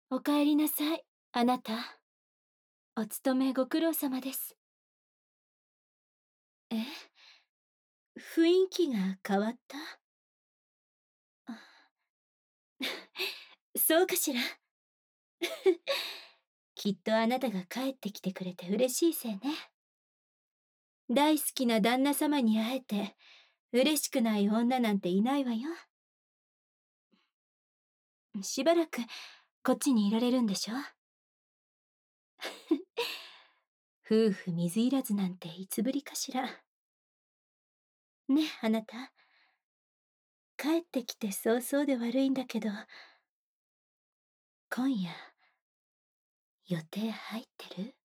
おかえりなさい、あなた。お勤めご苦労様です。え、雰囲気が変わった？あ、そうかしら。きっとあなたが帰ってきてくれて嬉しいせいね。大好きな旦那様に会えて、嬉しくない女なんていないわよ。しばらくこっちにいられるんでしょ？夫婦水入らずなんていつぶりかしら。ね、あなた。帰ってきて早々で悪いんだけど、今夜、予定入ってる？